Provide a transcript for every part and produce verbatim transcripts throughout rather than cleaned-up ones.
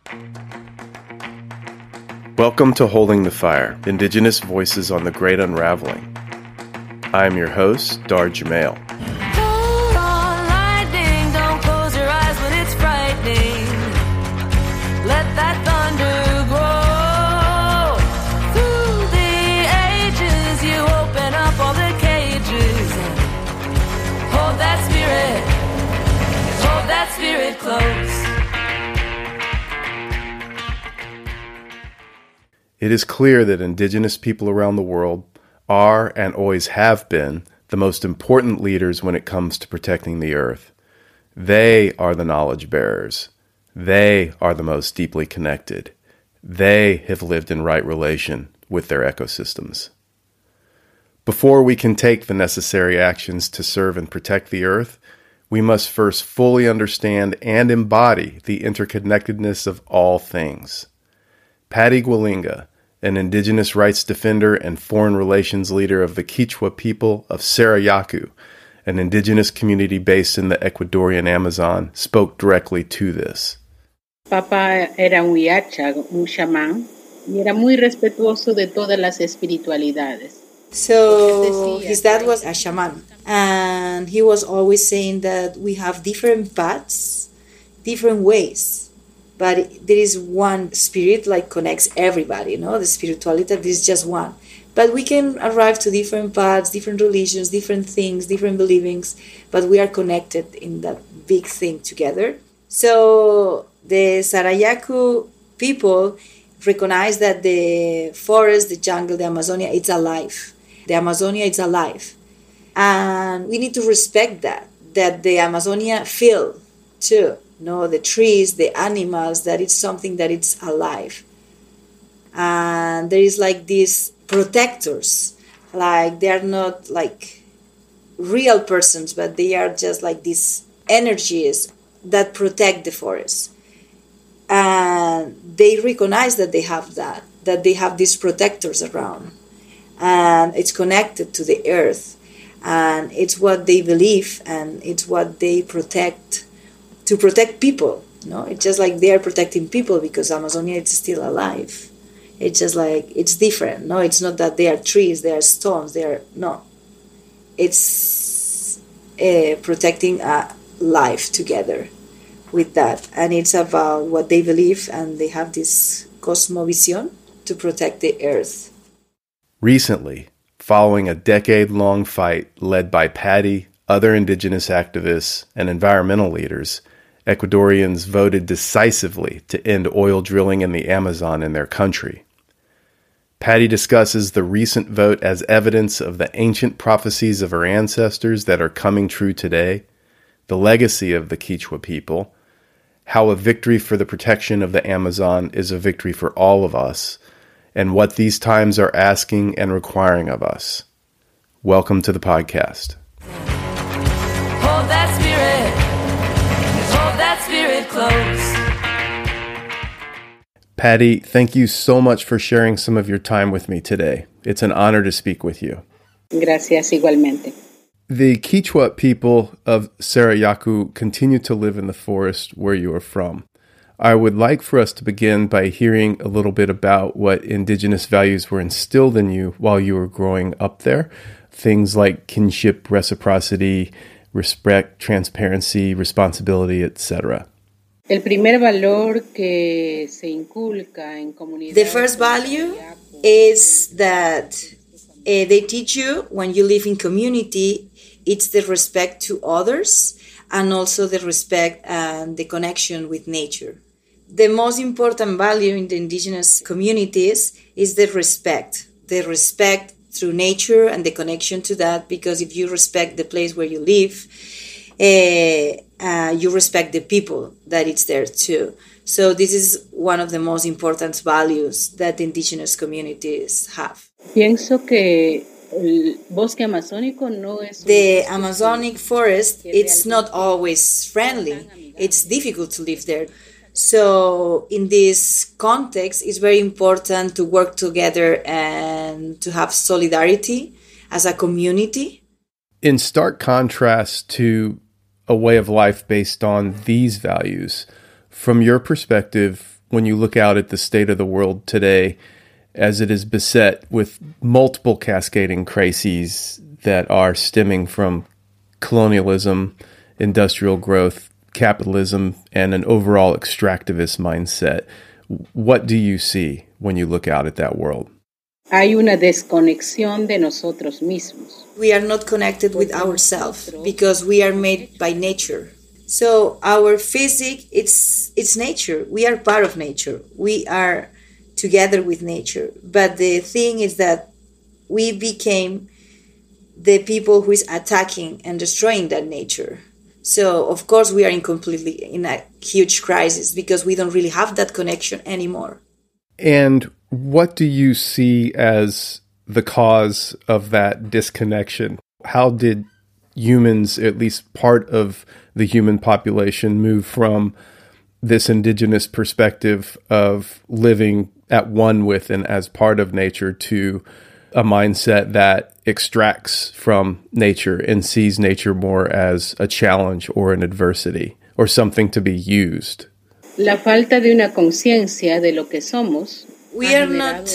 Welcome to Holding the Fire, Indigenous Voices on the Great Unraveling. I am your host, Dar Jamail. Hold on, lightning, don't close your eyes when it's frightening. Let that thunder grow. Through the ages, you open up all the cages. Hold that spirit, hold that spirit close. It is clear that Indigenous people around the world are and always have been the most important leaders when it comes to protecting the earth. They are the knowledge bearers. They are the most deeply connected. They have lived in right relation with their ecosystems. Before we can take the necessary actions to serve and protect the earth, we must first fully understand and embody the interconnectedness of all things. Patty Gwilinga, an Indigenous rights defender and foreign relations leader of the Quechua people of Sarayaku, an Indigenous community based in the Ecuadorian Amazon, spoke directly to this. Papá era un huiacha, un chamán, y era muy respetuoso de todas las espiritualidades. So his dad was a shaman, and he was always saying that we have different paths, different ways. But there is one spirit like connects everybody, you know, the spirituality, there is just one. But we can arrive to different paths, different religions, different things, different believings, but we are connected in that big thing together. So the Sarayaku people recognize that the forest, the jungle, the Amazonia, it's alive. The Amazonia is alive. And we need to respect that, that the Amazonia feel too. No, the trees, the animals, that it's something that it's alive. And there is like these protectors, like they are not like real persons, but they are just like these energies that protect the forest. And they recognize that they have that, that they have these protectors around. And it's connected to the earth. And it's what they believe and it's what they protect to protect people. No, it's just like they are protecting people because Amazonia is still alive. It's just like it's different. No, it's not that they are trees, they are stones, they are no. It's uh, protecting a life together with that, and it's about what they believe, and they have this cosmovision to protect the earth. Recently, following a decade-long fight led by Patty, other Indigenous activists, and environmental leaders, Ecuadorians voted decisively to end oil drilling in the Amazon in their country. Patty discusses the recent vote as evidence of the ancient prophecies of her ancestors that are coming true today, the legacy of the Quechua people, how a victory for the protection of the Amazon is a victory for all of us, and what these times are asking and requiring of us. Welcome to the podcast. Hold that spirit, hold that spirit close. Patty, thank you so much for sharing some of your time with me today. It's an honor to speak with you. Gracias, igualmente. The Quechua people of Sarayaku continue to live in the forest where you are from. I would like for us to begin by hearing a little bit about what Indigenous values were instilled in you while you were growing up there. Things like kinship, reciprocity, respect, transparency, responsibility, et cetera. El primer valor que se inculca en comunidad. The first value is that uh, they teach you when you live in community, it's the respect to others and also the respect and the connection with nature. The most important value in the indigenous communities is the respect, the respect through nature and the connection to that, because if you respect the place where you live, uh, uh, you respect the people that it's there too. So this is one of the most important values that the indigenous communities have. Pienso que el bosque amazónico no es The Amazonic forest, it's not always friendly. It's difficult to live there. So in this context, it's very important to work together and to have solidarity as a community. In stark contrast to a way of life based on these values, from your perspective, when you look out at the state of the world today, as it is beset with multiple cascading crises that are stemming from colonialism, industrial growth, capitalism, and an overall extractivist mindset. What do you see when you look out at that world? Hay una desconexión de nosotros mismos. We are not connected with ourselves because we are made by nature. So our physique, it's it's nature. We are part of nature. We are together with nature. But the thing is that we became the people who is attacking and destroying that nature. So of course we are in completely in a huge crisis because we don't really have that connection anymore. And what do you see as the cause of that disconnection? How did humans, at least part of the human population, move from this indigenous perspective of living at one with and as part of nature to a mindset that extracts from nature and sees nature more as a challenge or an adversity or something to be used? La falta de una conciencia de lo que somos. We are not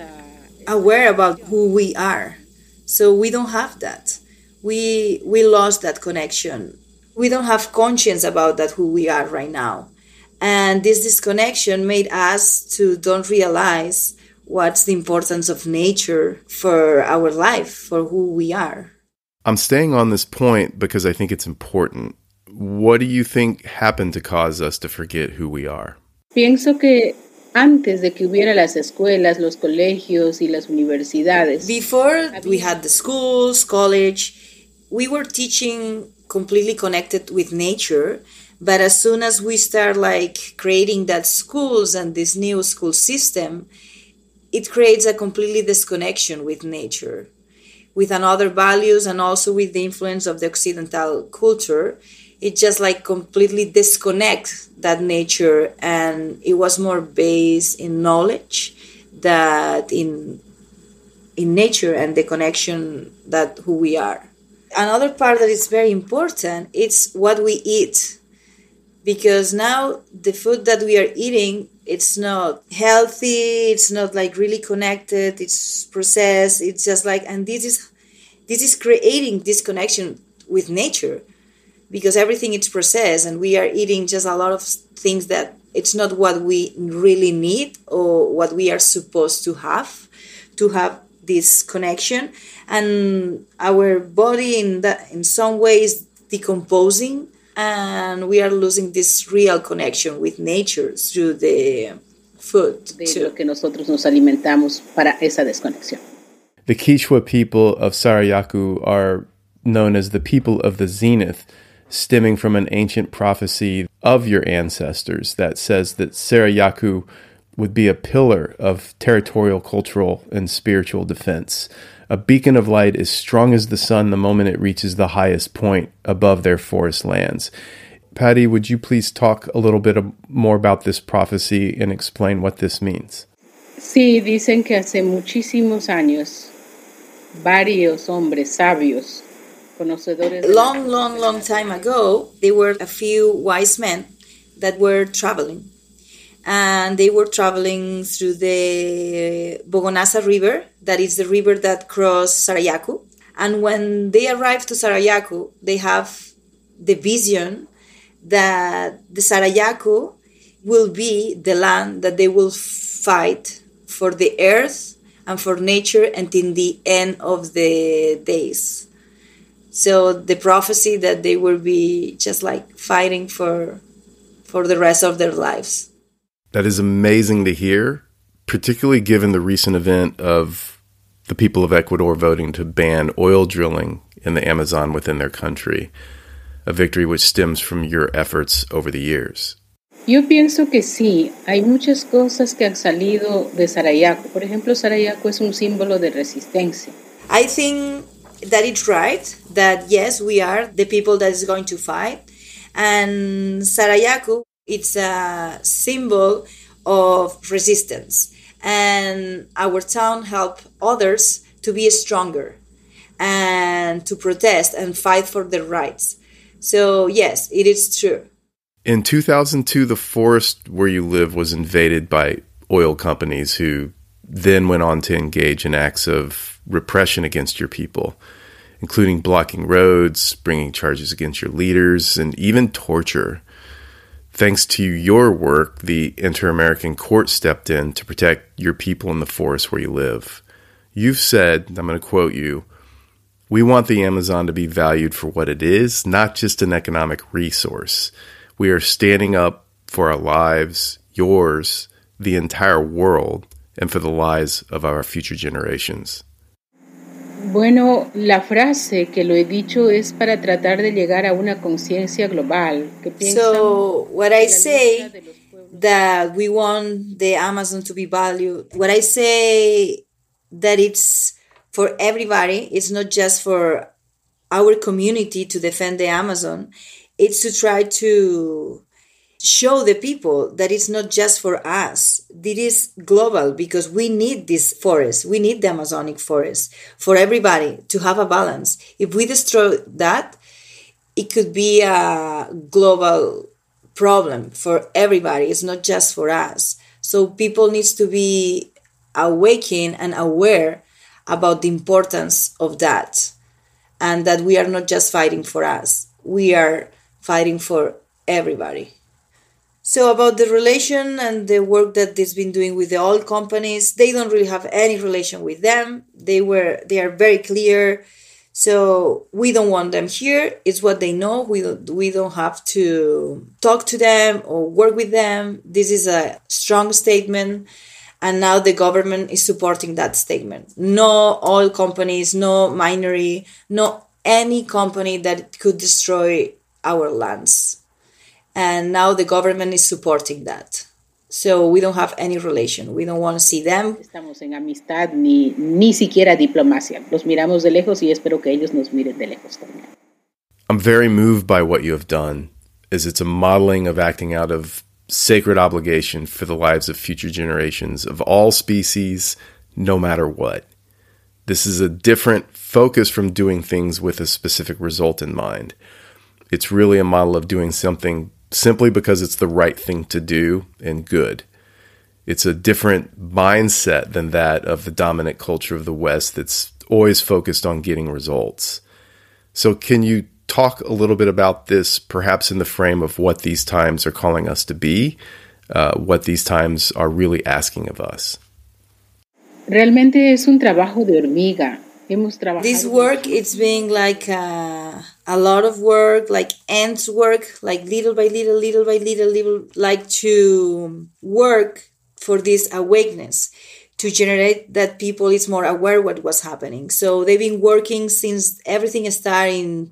aware about who we are, so we don't have that. We we lost that connection. We don't have conscience about that who we are right now. And this disconnection made us to don't realize what's the importance of nature for our life, for who we are. I'm staying on this point because I think it's important. What do you think happened to cause us to forget who we are? Pienso que antes de que hubiera las escuelas, los colegios y las universidades. Before we had the schools, college, we were teaching completely connected with nature. But as soon as we start like creating that schools and this new school system, it creates a completely disconnection with nature, with another values and also with the influence of the Occidental culture. It just like completely disconnects that nature, and it was more based in knowledge that in in nature and the connection that who we are. Another part that is very important is what we eat. Because now the food that we are eating, it's not healthy, it's not like really connected, it's processed, it's just like, and this is this is creating this connection with nature because everything is processed and we are eating just a lot of things that it's not what we really need or what we are supposed to have to have this connection, and our body in that in some ways decomposing. And we are losing this real connection with nature through the food. De lo que nosotros nos alimentamos para esa desconexión. The Quechua people of Sarayaku are known as the people of the zenith, stemming from an ancient prophecy of your ancestors that says that Sarayaku would be a pillar of territorial, cultural, and spiritual defense. A beacon of light as strong as the sun the moment it reaches the highest point above their forest lands. Patty, would you please talk a little bit more about this prophecy and explain what this means? Sí, dicen que hace muchísimos años, varios hombres sabios, conocedores. Long, long, long time ago, there were a few wise men that were traveling. And they were traveling through the Bogonasa River, that is the river that crosses Sarayaku. And when they arrive to Sarayaku, they have the vision that the Sarayaku will be the land that they will fight for the earth and for nature until the end of the days. So the prophecy that they will be just like fighting for for the rest of their lives. That is amazing to hear, particularly given the recent event of the people of Ecuador voting to ban oil drilling in the Amazon within their country, a victory which stems from your efforts over the years. Yo pienso que sí, hay muchas cosas que han salido de Sarayaku. Por ejemplo, Sarayaku es un símbolo de resistencia. I think that it's right, that yes, we are the people that is going to fight. And Sarayaku, it's a symbol of resistance, and our town help others to be stronger and to protest and fight for their rights. So yes, it is true. In two thousand two, the forest where you live was invaded by oil companies who then went on to engage in acts of repression against your people, including blocking roads, bringing charges against your leaders, and even torture. Thanks to your work, the Inter-American Court stepped in to protect your people in the forest where you live. You've said, I'm going to quote you, "We want the Amazon to be valued for what it is, not just an economic resource. We are standing up for our lives, yours, the entire world, and for the lives of our future generations." Bueno, la frase que lo he dicho es para tratar de llegar a una conciencia global. Que so, what I say that we want the Amazon to be valued, what I say that it's for everybody, it's not just for our community to defend the Amazon, it's to try to show the people that it's not just for us. It is global because we need this forest. We need the Amazonic forest for everybody to have a balance. If we destroy that, it could be a global problem for everybody. It's not just for us. So people needs to be awakened and aware about the importance of that, and that we are not just fighting for us. We are fighting for everybody. So about the relation and the work that they've been doing with the oil companies, they don't really have any relation with them. They were, they are very clear. So we don't want them here. It's what they know. We don't, we don't have to talk to them or work with them. This is a strong statement. And now the government is supporting that statement. No oil companies, no minery, no any company that could destroy our lands. And now the government is supporting that. So we don't have any relation. We don't want to see them. Estamos en amistad ni, ni siquiera diplomacia. Los miramos de lejos y espero que ellos nos miren de lejos también. I'm very moved by what you have done, as it's a modeling of acting out of sacred obligation for the lives of future generations of all species, no matter what. This is a different focus from doing things with a specific result in mind. It's really a model of doing something simply because it's the right thing to do and good. It's a different mindset than that of the dominant culture of the West that's always focused on getting results. So can you talk a little bit about this, perhaps in the frame of what these times are calling us to be, uh, what these times are really asking of us? Realmente es un trabajo de hormiga. Hemos trabajado. This work, it's being like a, a lot of work, like ants work, like little by little, little by little, little, like to work for this awakeness, to generate that people is more aware what was happening. So they've been working since everything started in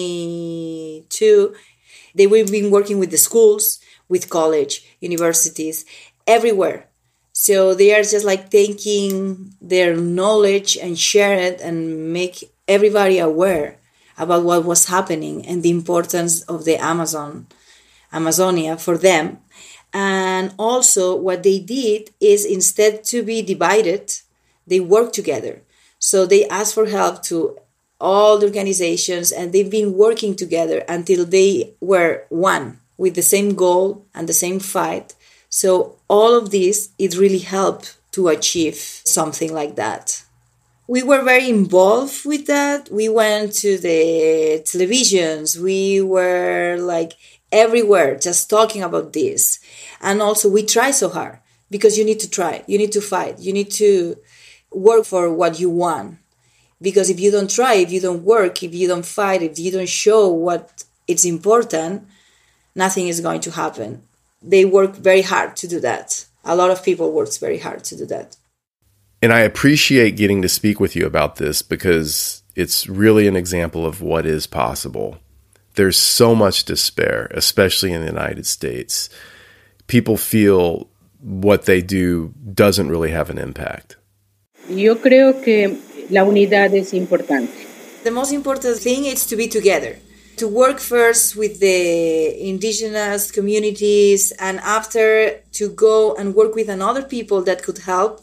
twenty-two. They've been working with the schools, with college, universities, everywhere. So they are just like taking their knowledge and share it and make everybody aware about what was happening and the importance of the Amazon, Amazonia for them. And also what they did is, instead to be divided, they work together. So they asked for help to all the organizations, and they've been working together until they were one with the same goal and the same fight. So all of this, it really helped to achieve something like that. We were very involved with that. We went to the televisions. We were like everywhere just talking about this. And also we try so hard, because you need to try. You need to fight. You need to work for what you want. Because if you don't try, if you don't work, if you don't fight, if you don't show what it's important, nothing is going to happen. They work very hard to do that. A lot of people work very hard to do that. And I appreciate getting to speak with you about this, because it's really an example of what is possible. There's so much despair, especially in the United States. People feel what they do doesn't really have an impact. Yo creo que la unidad es importante. The most important thing is to be together. To work first with the indigenous communities, and after to go and work with another people that could help.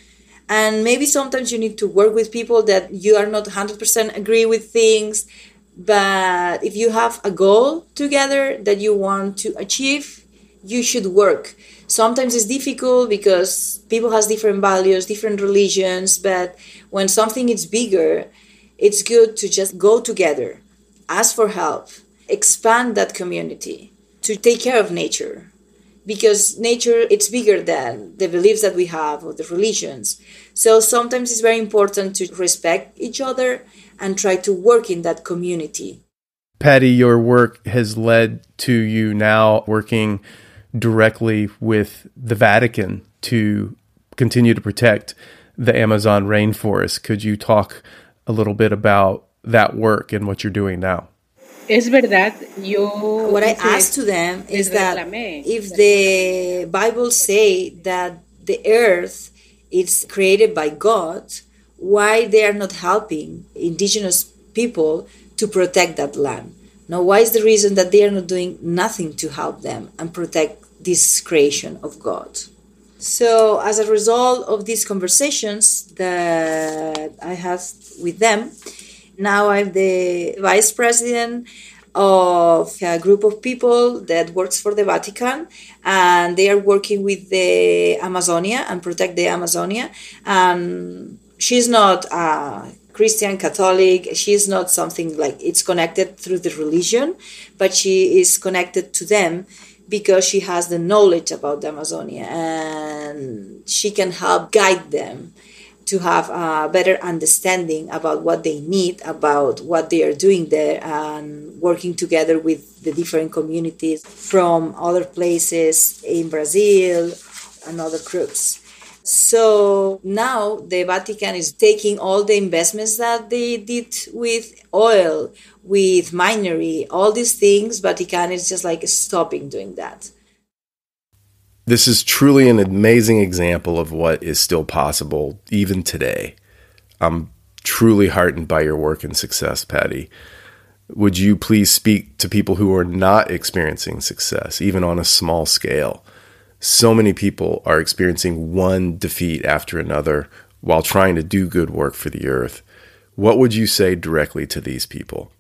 And maybe sometimes you need to work with people that you are not one hundred percent agree with things, But if you have a goal together that you want to achieve, you should work. Sometimes it's difficult because people has different values, different religions, but when something is bigger, it's good to just go together, ask for help, expand that community, to take care of nature. Because nature, it's bigger than the beliefs that we have or the religions. So sometimes it's very important to respect each other and try to work in that community. Patty, your work has led to you now working directly with the Vatican to continue to protect the Amazon rainforest. Could you talk a little bit about that work and what you're doing now? Es verdad, yo... What I asked to them is that if the Bible say that the earth is created by God, why they are not helping indigenous people to protect that land? Now, why is the reason that they are not doing nothing to help them and protect this creation of God? So as a result of these conversations that I had with them, now I'm the vice president of a group of people that works for the Vatican, and they are working with the Amazonia and protect the Amazonia. And she's not a Christian Catholic. She's not something like it's connected through the religion, but she is connected to them because she has the knowledge about the Amazonia and she can help guide them to have a better understanding about what they need, about what they are doing there, and working together with the different communities from other places in Brazil and other groups. So now the Vatican is taking all the investments that they did with oil, with minery, all these things. Vatican is just like stopping doing that. This is truly an amazing example of what is still possible even today. I'm truly heartened by your work and success, Patty. Would you please speak to people who are not experiencing success, even on a small scale? So many people are experiencing one defeat after another while trying to do good work for the earth. What would you say directly to these people?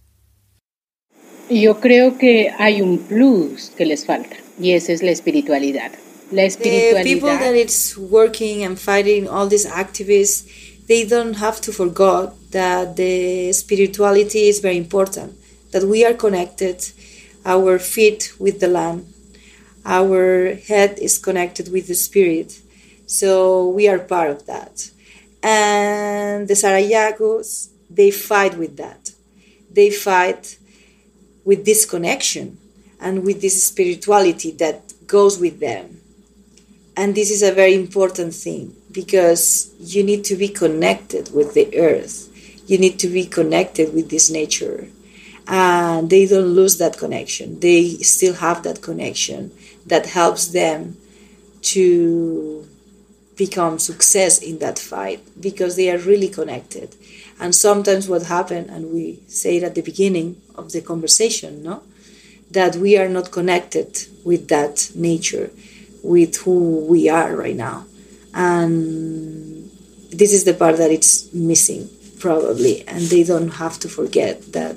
Yo creo que hay un plus que les falta, y esa es la espiritualidad. La espiritualidad. The people that it's working and fighting, all these activists, they don't have to forget that the spirituality is very important, that we are connected, our feet with the land, our head is connected with the spirit, so we are part of that. And the Sarayacos, they fight with that. They fight with this connection and with this spirituality that goes with them. And this is a very important thing because you need to be connected with the earth. You need to be connected with this nature. And they don't lose that connection. They still have that connection that helps them to become success in that fight because they are really connected. And sometimes what happens, and we say it at the beginning of the conversation, no, that we are not connected with that nature, with who we are right now. And this is the part that it's missing, probably. And they don't have to forget that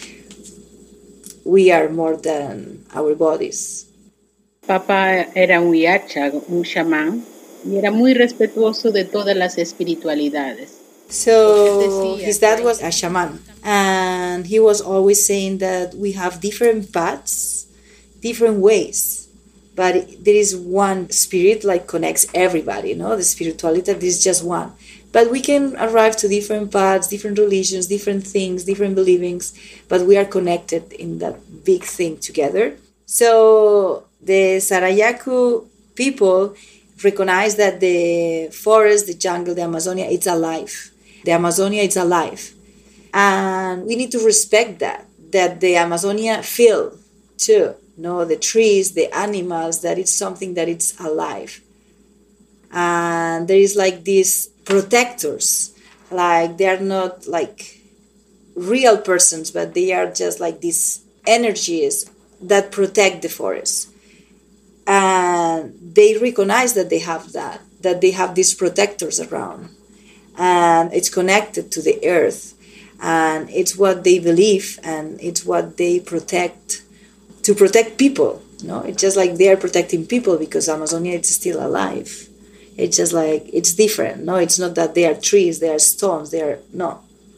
we are more than our bodies. Papá era un yacha, un chamán, y era muy respetuoso de todas las espiritualidades. So his dad was a shaman, and he was always saying that we have different paths, different ways, but there is one spirit like connects everybody, you know, the spirituality, this is just one. But we can arrive to different paths, different religions, different things, different believings, but we are connected in that big thing together. So the Sarayaku people recognize that the forest, the jungle, the Amazonia, it's alive. The Amazonia is alive. And we need to respect that, that the Amazonia feel too. You know, the trees, the animals, that it's something that it's alive. And there is like these protectors, like they are not like real persons, but they are just like these energies that protect the forest. And they recognize that they have that, that they have these protectors around. And it's connected to the earth. And it's what they believe, and it's what they protect to protect people. No, it's just like they are protecting people because Amazonia is still alive. It's just like it's different. No, it's not that they are trees, they are stones, they are no.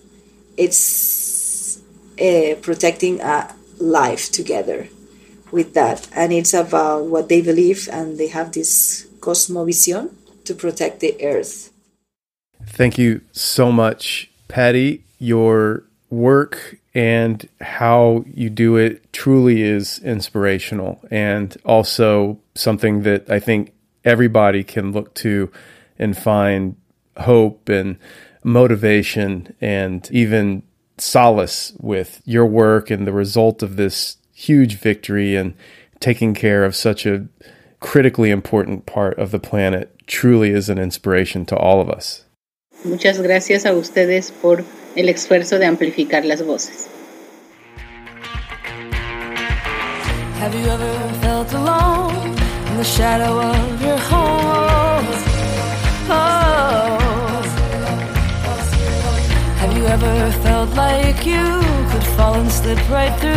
It's uh, protecting a life together with that, and it's about what they believe, and they have this cosmovision to protect the earth. Thank you so much, Patty. Your work and how you do it truly is inspirational, and also something that I think everybody can look to and find hope and motivation and even solace with your work and the result of this huge victory and taking care of such a critically important part of the planet truly is an inspiration to all of us. Muchas gracias a ustedes por el esfuerzo de amplificar las voces. Have you ever felt alone in the shadow of your home? Oh. Have you ever felt like you could fall and slip right through?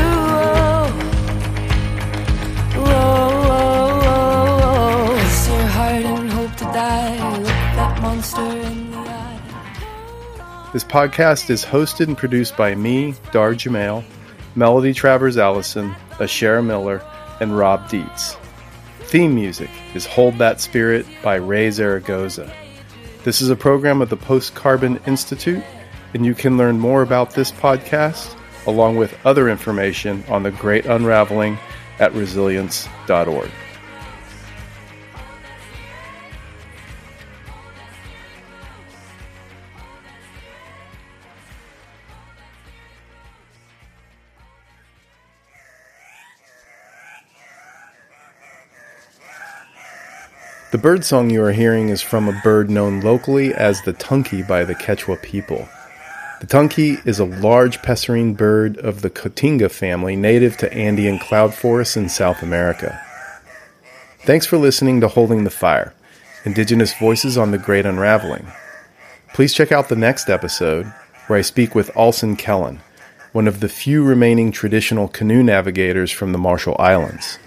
Oh. Whoa, whoa, whoa. Kiss your heart and hope to die. Look that monster in the eye. This podcast is hosted and produced by me, Dar Jamail, Melody Travers Allison, Ashera Miller, and Rob Dietz. Theme music is Hold That Spirit by Ray Zaragoza. This is a program of the Post Carbon Institute, and you can learn more about this podcast, along with other information on the Great Unraveling at resilience dot org. The bird song you are hearing is from a bird known locally as the tunky by the Quechua people. The tunky is a large passerine bird of the Cotinga family native to Andean cloud forests in South America. Thanks for listening to Holding the Fire, Indigenous Voices on the Great Unraveling. Please check out the next episode, where I speak with Alson Kellen, one of the few remaining traditional canoe navigators from the Marshall Islands.